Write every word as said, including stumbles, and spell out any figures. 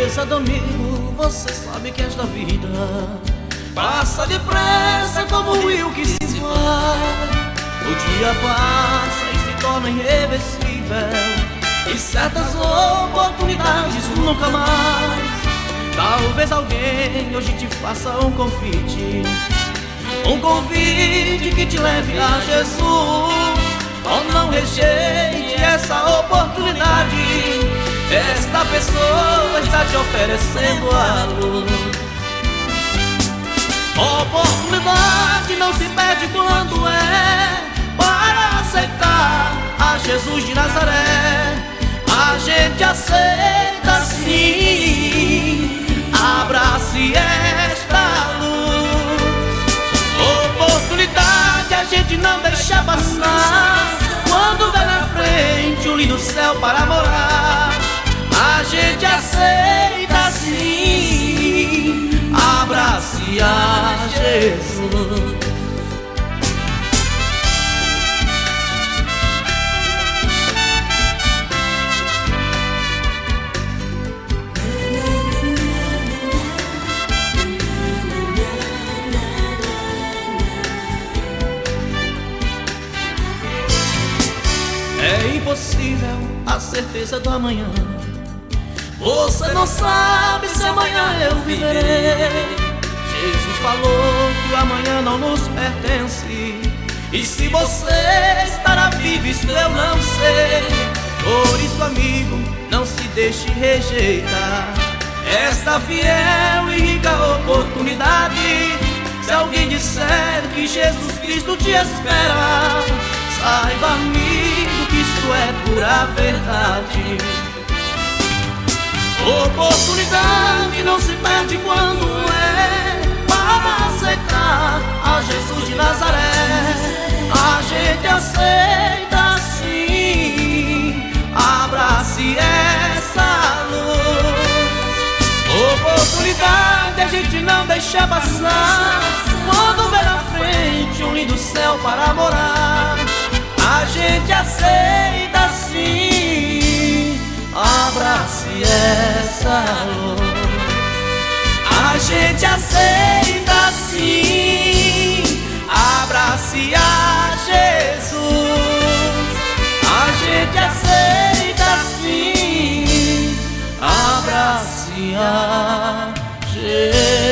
certeza, domingo, você sabe que esta vida passa depressa como o rio que se vai. O dia passa e se torna irreversível, e certas oportunidades nunca mais. Talvez alguém hoje te faça um convite, um convite que te leve a Jesus. Oh, não rejeite essa oportunidade, esta pessoa está te oferecendo a luz. Oportunidade não se perde quando é para aceitar a Jesus de Nazaré. A gente aceita sim, abrace esta luz. Oportunidade a gente não deixa passar, quando vê na frente um lindo céu para morar. A gente aceita sim, abrace a Jesus. É impossível a certeza do amanhã. Você não sabe se amanhã eu viverei. Jesus falou que o amanhã não nos pertence, e se você estará vivo, isso eu não sei. Por isso, amigo, não se deixe rejeitar esta fiel e rica oportunidade. Se alguém disser que Jesus Cristo te espera, saiba, amigo, que isto é pura verdade. Oportunidade não se perde quando é para aceitar a Jesus de Nazaré. A gente aceita sim, abrace essa luz. Oportunidade a gente não deixa passar, quando vê na frente um lindo céu para morar. A gente aceita sim, abrace essa luz. A gente aceita sim, abrace a Jesus. A gente aceita sim, abrace a Jesus.